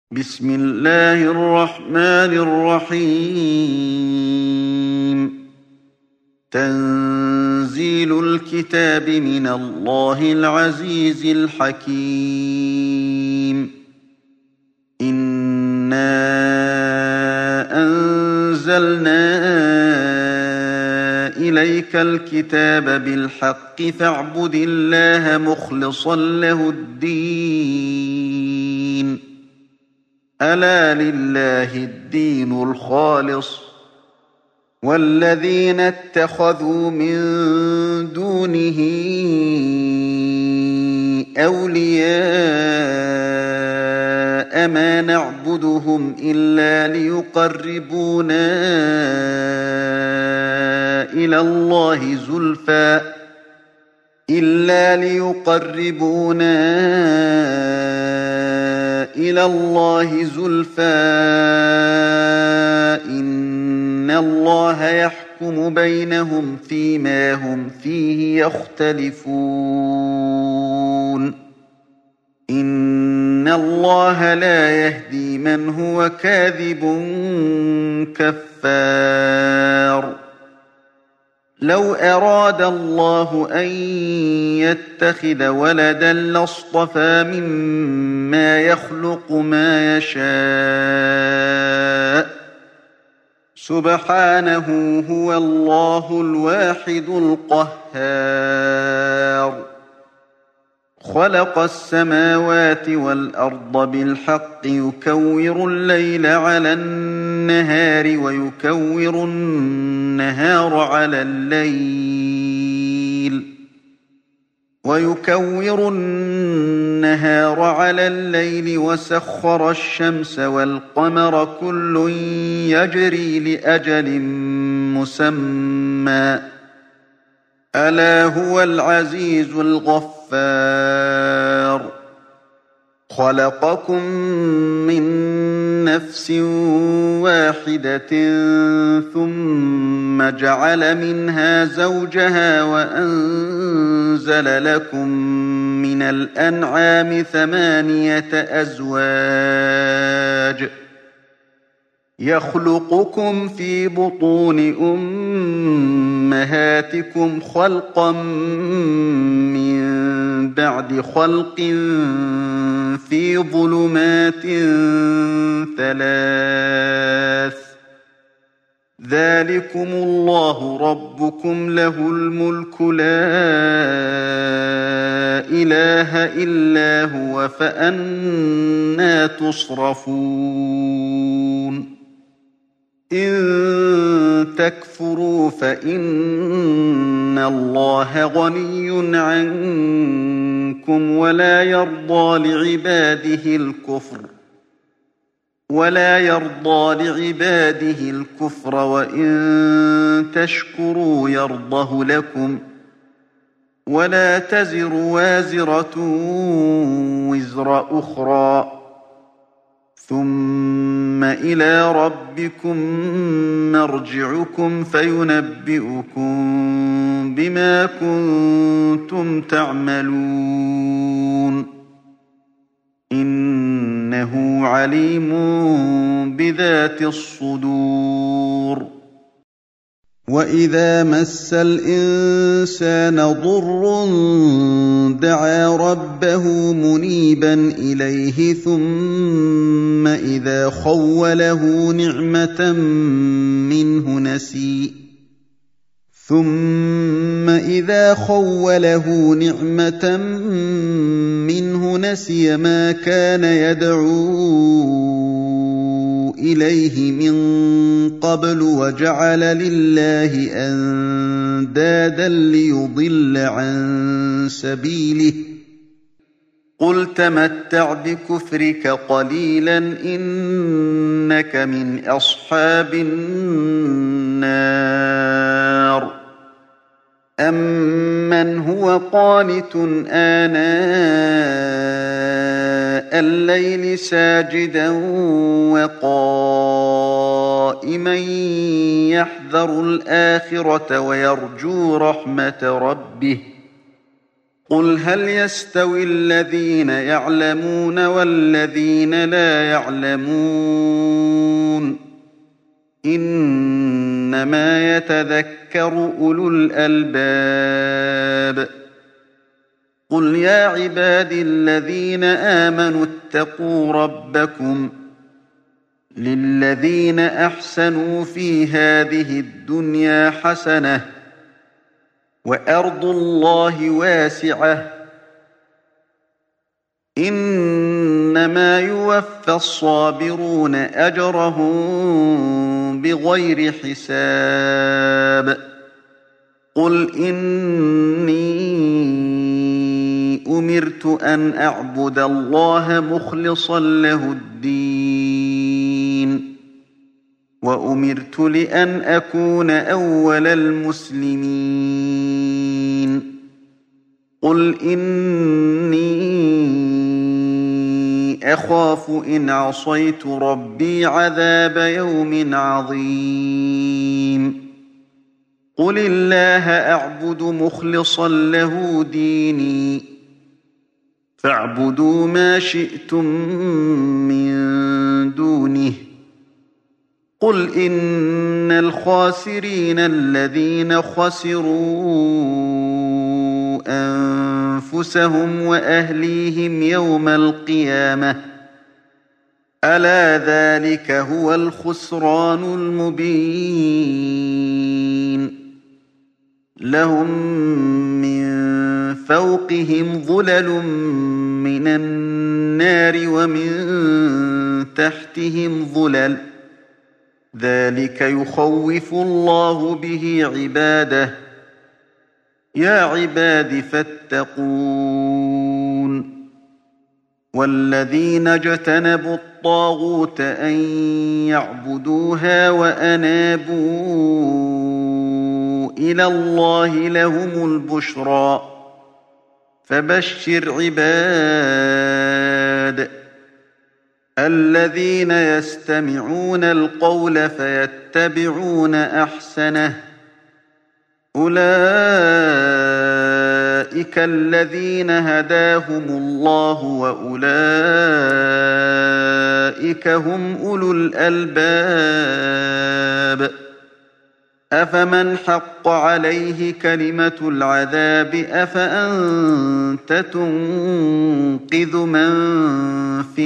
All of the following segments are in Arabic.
بسم الله الرحمن الرحيم. تنزيل الكتاب من الله العزيز الحكيم. إنا أنزلنا إليك الكتاب بالحق فاعبد الله مخلصا له الدين. ألا لله الدين الخالص والذين اتخذوا من دونه أولياء ما نعبدهم إلا ليقربونا إلى الله زلفى إن الله يحكم بينهم فيما هم فيه يختلفون. إن الله لا يهدي من هو كاذب كفار. لو أراد الله أن يتخذ ولدا لاصطفى مما يخلق ما يشاء سبحانه هو الله الواحد القهار. خلق السماوات والأرض بالحق يكور الليل على النهار ويكور النهار على الليل وسخر الشمس والقمر كل يجري لأجل مسمى ألا هو العزيز الغفار. خلقكم من نفس واحدة ثم جعل منها زوجها وأنزل لكم من الأنعام 8 أزواج يخلقكم في بطون أمهاتكم خلقا من بعد خلق في ظلمات 3 ذلكم الله ربكم له الملك لا إله إلا هو فأنى تصرفون. إن تكفروا فإن الله غني عنكم ولا يرضى لعباده الكفر وإن تشكروا يرضه لكم ولا تزر وازرة وزر أخرى ثم إلى ربكم مرجعكم فينبئكم بما كنتم تعملون. إنه عليم بذات الصدور. وإذا مس الإنسان ضر دعا ربه منيبا إليه ثم إذا خوله نعمة منه نسي ما كان يدعو إليه من قبل وجعل لله أندادا ليضل عن سبيله. قل تمتع بكفرك قليلا إنك من أصحاب النار. أمن هو قانت آناء الليل ساجدا وقائما يحذر الآخرة ويرجو رحمة ربه قل هل يستوي الذين يعلمون والذين لا يعلمون إنما يتذكر أولو الألباب قل يا عبادي الذين آمنوا اتقوا ربكم للذين أحسنوا في هذه الدنيا حسنة وأرض الله واسعة إنما يوفى الصابرون أجرهم بغير حساب قل إني أمرت أن أعبد الله مخلصا له الدين وأمرت لأن أكون أول المسلمين قل إني أخاف إن عصيت ربي عذاب يوم عظيم قل الله أعبد مخلصا له ديني فاعبدوا ما شئتم من دونه قل إن الخاسرين الذين خسروا أنفسهم وأهليهم يوم القيامة ألا ذلك هو الخسران المبين لهم من فوقهم ظلل من النار ومن تحتهم ظلل ذلك يخوف الله به عباده يا عباد فاتقون والذين اجتنبوا الطاغوت أن يعبدوها وأنابوا إلى الله لهم البشرى فبشر عباد الذين يستمعون القول فيتبعون أحسنه أولئك الذين هداهم الله وأولئك هم أولو الألباب أفمن حق عليه كلمة العذاب أفأنت تنقذ من في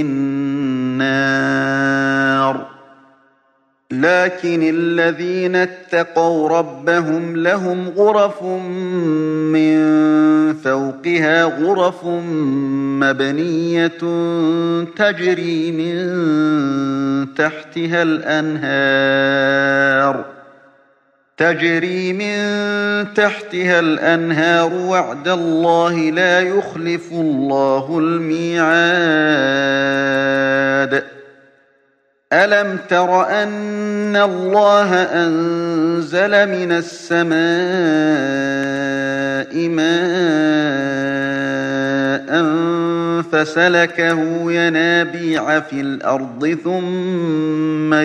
النار لكن الذين اتقوا ربهم لهم غرف من فوقها غرف مبنية تجري من تحتها الأنهار وعد الله لا يخلف الله الميعاد ألم تر أن الله أنزل من السماء ماء فسلكه ينابيع في الأرض ثم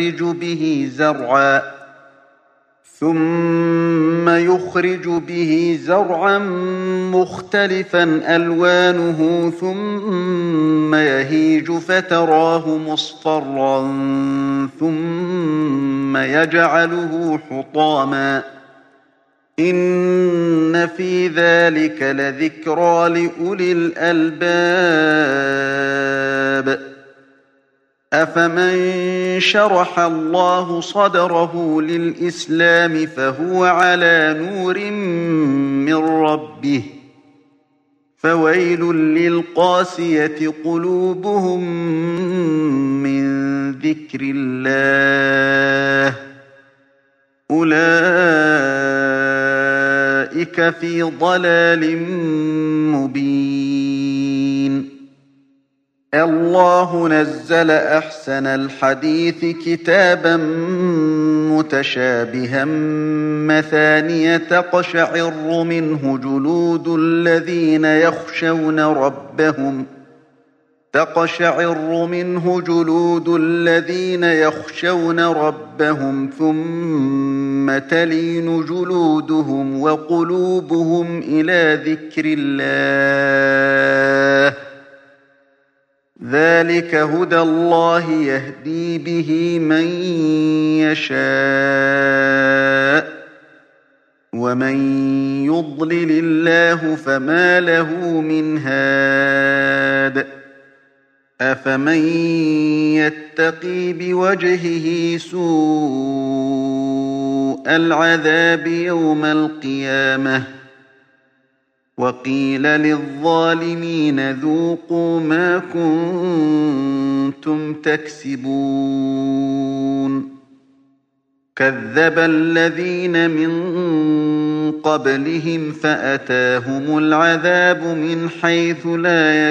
يخرج به زرعا مختلفا ألوانه ثم يهيج فتراه مصفرا ثم يجعله حطاما إن في ذلك لذكرى لأولي الألباب أفمن شرح الله صدره للإسلام فهو على نور من ربه فويل للقاسية قلوبهم من ذكر الله أولئك في ضلال مبين الله نزل أحسن الحديث كتابا متشابها مثانية تقشعر منه جلود الذين تقشعر منه جلود الذين يخشون ربهم ثم تلين جلودهم وقلوبهم إلى ذكر الله ذلك هدى الله يهدي به من يشاء ومن يضلل الله فما له من هاد أفمن يتقي بوجهه سوء العذاب يوم القيامة وقيل للظالمين ذوقوا ما كنتم تكسبون كذب الذين من قبلهم فأتاهم العذاب من حيث لا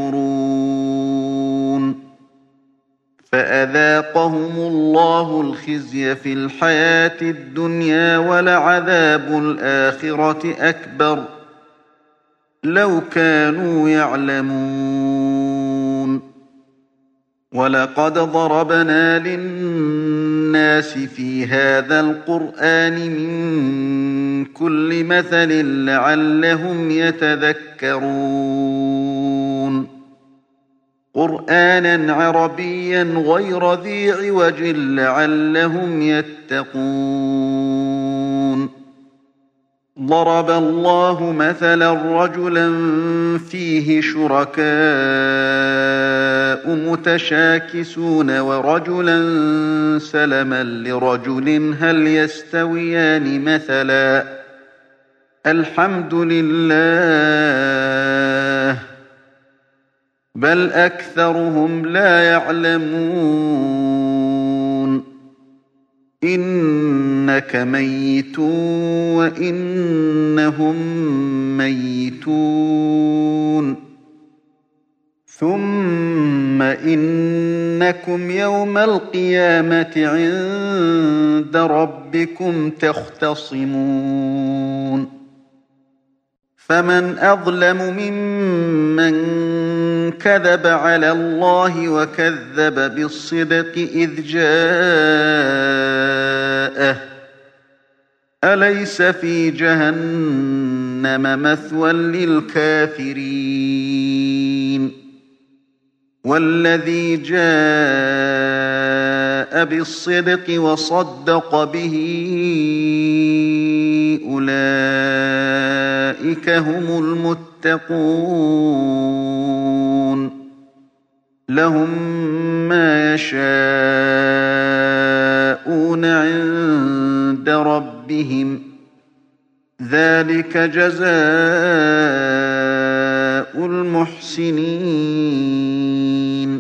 يشعرون فأذاقهم الله الخزي في الحياة الدنيا ولعذاب الآخرة أكبر لو كانوا يعلمون ولقد ضربنا للناس في هذا القرآن من كل مثل لعلهم يتذكرون قرآنا عربيا غير ذي عوج لعلهم يتقون ضرب الله مثلا رجلا فيه شركاء متشاكسون ورجلا سلما لرجل هل يستويان مثلا الحمد لله بل أكثرهم لا يعلمون إنك ميت وإنهم ميتون ثم إنكم يوم القيامة عند ربكم تختصمون فمن أظلم ممن كذب على الله وكذب بالصدق إذ جاءه أليس في جهنم مثوى للكافرين والذي جاء بالصدق وصدق به أولئك هم المتقون لهم ما يشاءون عند ربهم ذلك جزاء المحسنين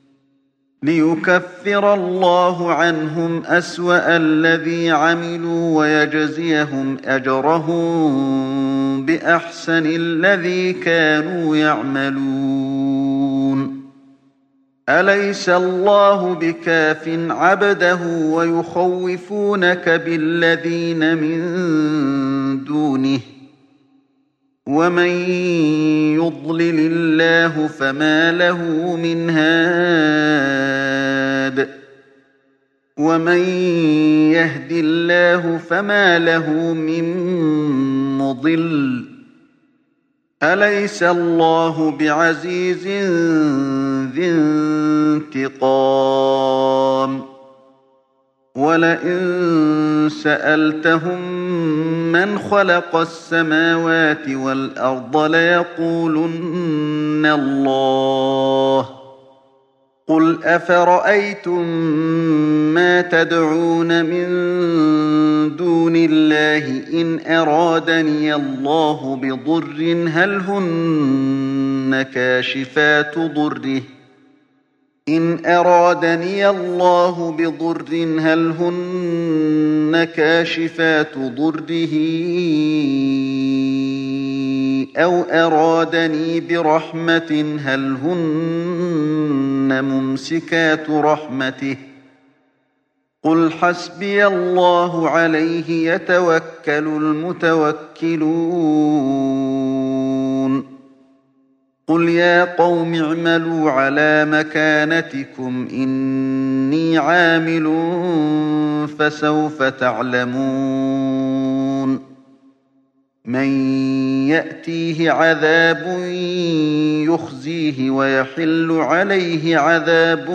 ليكفر الله عنهم أسوأ الذي عملوا ويجزيهم أجرهم بأحسن الذي كانوا يعملون أليس الله بكاف عبده ويخوفونك بالذين من دونه ومن يضلل الله فما له من هاد ومن يهد الله فما له من مضل أليس الله بعزيز ذي انتقام ولئن سألتهم من خلق السماوات والأرض ليقولن الله قل أفرأيتم ما تدعون من دون الله إن أرادني الله بضر هل هن كاشفات ضره إن أرادني الله بضر هل هن كاشفات ضره أو أرادني برحمة هل هن ممسكات رحمته قل حسبي الله عليه يتوكل المتوكلون قل يا قوم اعملوا على مكانتكم إني عامل فسوف تعلمون من يأتيه عذاب يخزيه ويحل عليه عذاب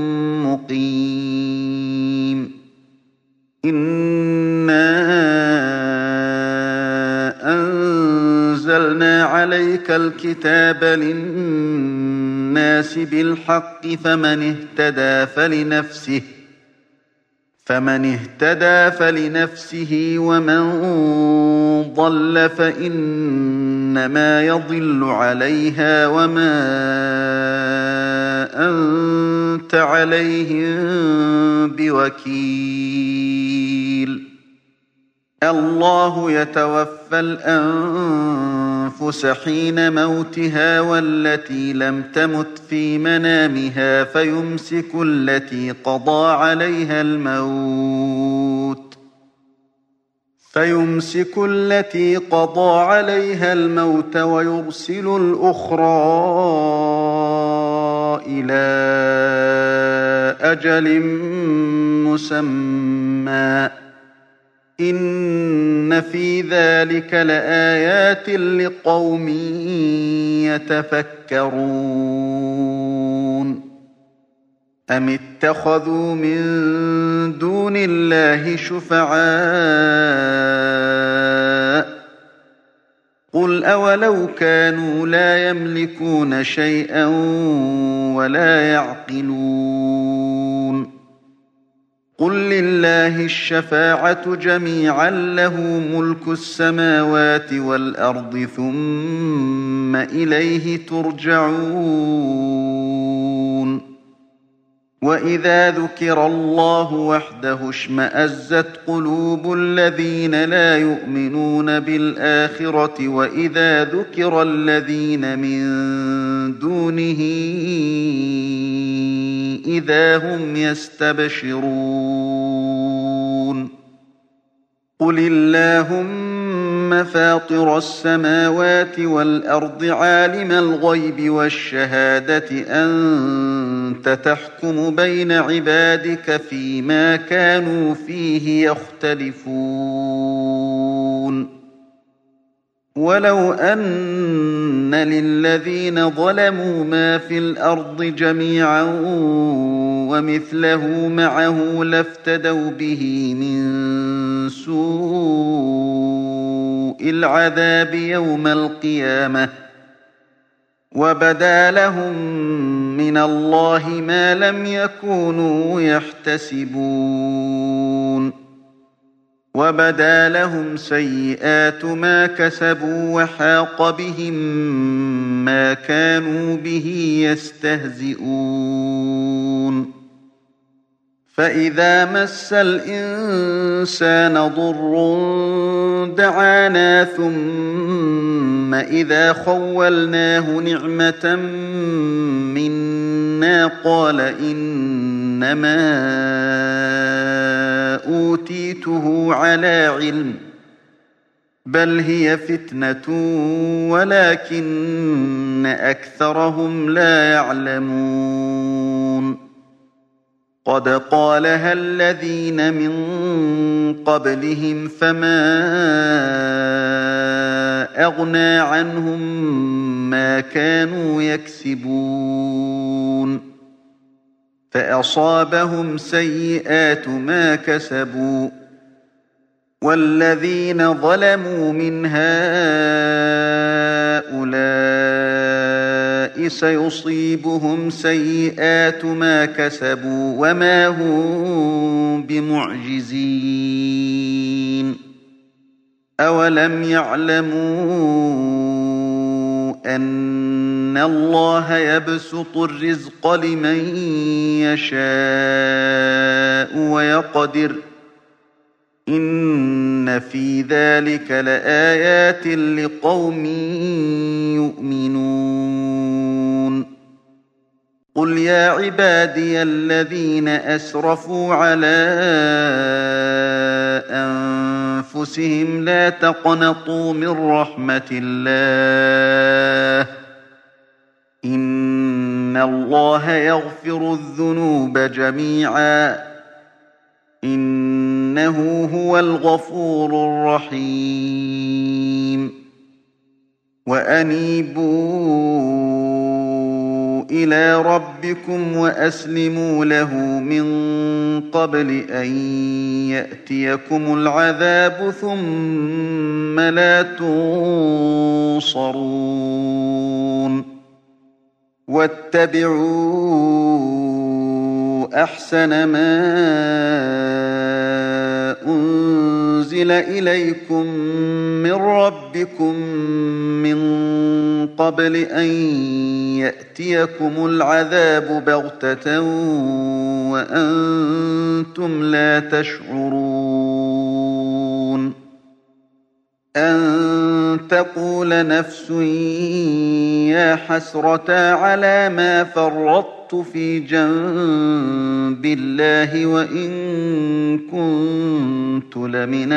مقيم إنا أنزلنا عليك الكتاب للناس بالحق فمن اهتدى فلنفسه ومن ضل فإنما يضل عليها وما أنت عليهم بوكيل الله يتوفى الأنفس حين موتها والتي لم تمت في منامها فيمسك التي قضى عليها الموت ويرسل الأخرى إلى أجل مسمى إن في ذلك لآيات لقوم يتفكرون أم اتخذوا من دون الله شفعاء قل أولو كانوا لا يملكون شيئا ولا يعقلون قل لله الشفاعة جميعا له ملك السماوات والأرض ثم إليه ترجعون وإذا ذكر الله وحده اشمأزت قلوب الذين لا يؤمنون بالآخرة وإذا ذكر الذين من دونه إذا هم يستبشرون قل اللهم فاطر السماوات والأرض عالم الغيب والشهادة أنت تحكم بين عبادك فيما كانوا فيه يختلفون ولو أن للذين ظلموا ما في الأرض جميعا ومثله معه لافتدوا به من سوء العذاب يوم القيامة وبدا لهم من الله ما لم يكونوا يحتسبون وبدا لهم سيئات ما كسبوا وحاق بهم ما كانوا به يستهزئون فإذا مس الإنسان ضر دعانا ثم إذا خولناه نعمة منا قال إنما أوتيته على علم بل هي فتنة ولكن أكثرهم لا يعلمون قد قالها الذين من قبلهم فما أغنى عنهم ما كانوا يكسبون فأصابهم سيئات ما كسبوا والذين ظلموا من هؤلاء سيصيبهم سيئات ما كسبوا وما هم بمعجزين أولم يعلموا أن الله يبسط الرزق لمن يشاء ويقدر إن في ذلك لآيات لقوم يؤمنون قل يا عبادي الذين أسرفوا على أنفسهم لا تقنطوا من رحمة الله إن الله يغفر الذنوب جميعا إنه هو الغفور الرحيم وأنيبوا إلى ربكم وأسلموا له من قبل أن يأتيكم العذاب ثم لا تنصرون واتبعوا أحسن ما أنزل إليكم من ربكم من قبل أن يأتيكم العذاب بغتة وأنتم لا تشعرون أن تقول نفس يا حسرتا على ما فرطت في جنب الله وإن كنت لمن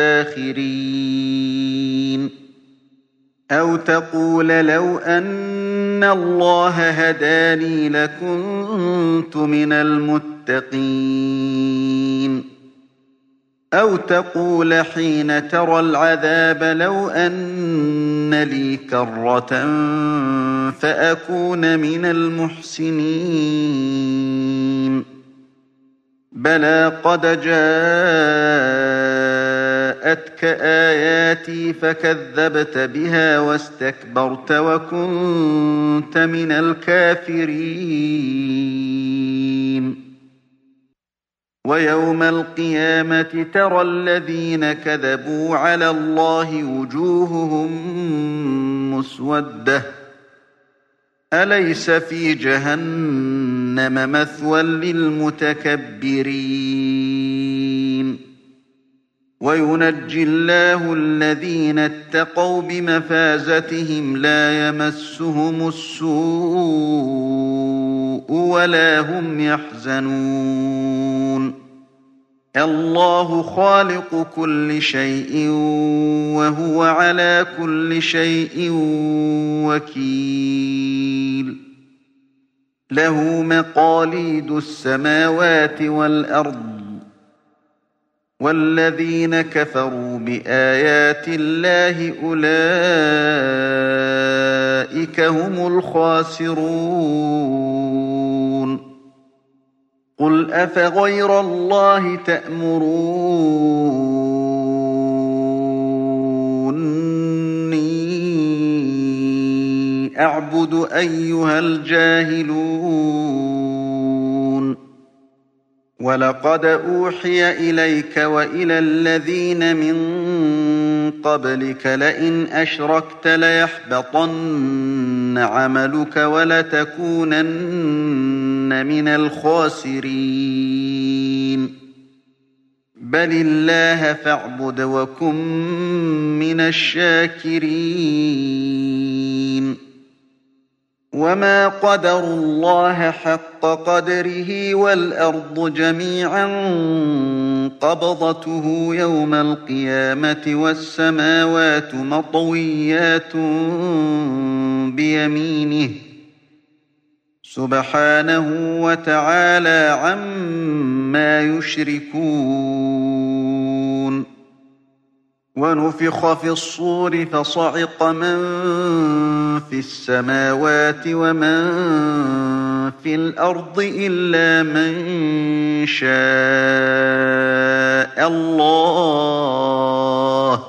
الساخرين أو تقول لو أن الله هداني لكنت من المتقين أو تقول حين ترى العذاب لو أن لي كرة فأكون من المحسنين بلى قد جاءتك آياتي فكذبت بها واستكبرت وكنت من الكافرين ويوم القيامة ترى الذين كذبوا على الله وجوههم مسودة أليس في جهنم مثوى للمتكبرين وينجي الله الذين اتقوا بمفازتهم لا يمسهم السوء ولا هم يحزنون الله خالق كل شيء وهو على كل شيء وكيل له مقاليد السماوات والأرض والذين كفروا بآيات الله أولئك هم الخاسرون قل أفغير الله تأمروني أعبد أيها الجاهلون ولقد أوحي إليك وإلى الذين من قبلك لئن أشركت ليحبطن عملك ولتكونن من الخاسرين بل الله فاعبد وكن من الشاكرين وما قدروا الله حق قدره والأرض جميعا قبضته يوم القيامة والسماوات مطويات بيمينه سبحانه وتعالى عما يشركون ونفخ في الصور فصعق من في السماوات ومن في الأرض إلا من شاء الله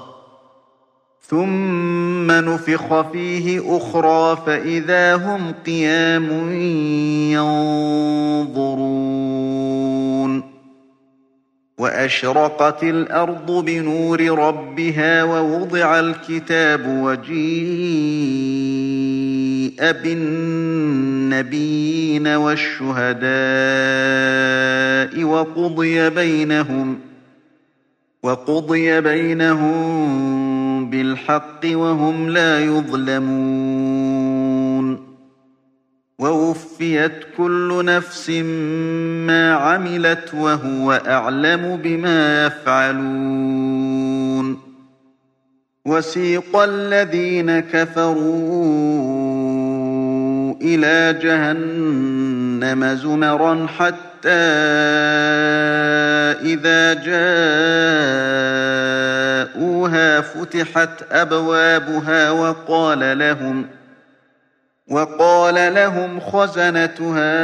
ثم نفخ فيه أخرى فإذا هم قيام ينظرون وأشرقت الأرض بنور ربها ووضع الكتاب وجيء بالنبيين والشهداء وقضي بينهم بالحق وهم لا يظلمون ووفيت كل نفس ما عملت وهو أعلم بما يفعلون وسيق الذين كفروا إلى جهنم زمرا حتى إذا جاءوها فتحت أبوابها وقال لهم خزنتها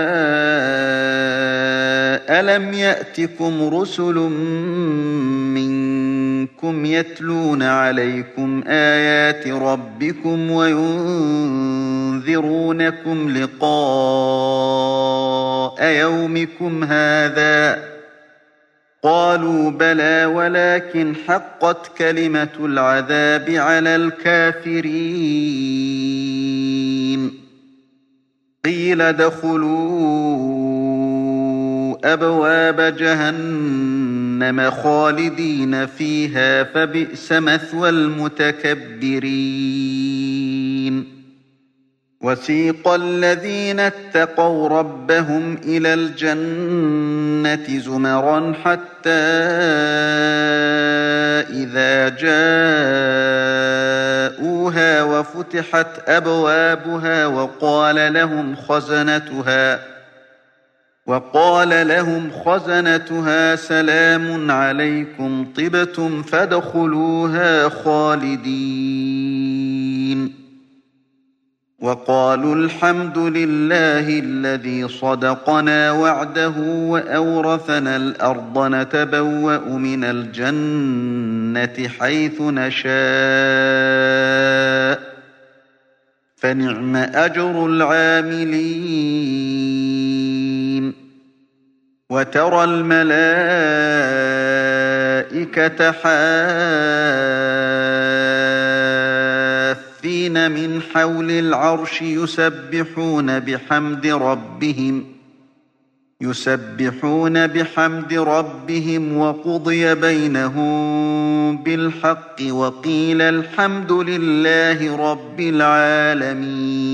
ألم يأتكم رسل منكم يتلون عليكم آيات ربكم وينذرونكم لقاء يومكم هذا قالوا بلى ولكن حقت كلمة العذاب على الكافرين قيل ادخلوا أبواب جهنم خالدين فيها فبئس مثوى المتكبرين وسيق الذين اتقوا ربهم إلى الجنة زمرا حتى إذا جاءوها وفتحت أبوابها وقال لهم خزنتها سلام عليكم طبتم فادخلوها خالدين وقالوا الحمد لله الذي صدقنا وعده وأورثنا الأرض نتبوأ من الجنة حيث نشاء فنعم أجر العاملين وترى الملائكة حافين من حول العرش يسبحون بحمد ربهم وقضي بينهم بالحق وقيل الحمد لله رب العالمين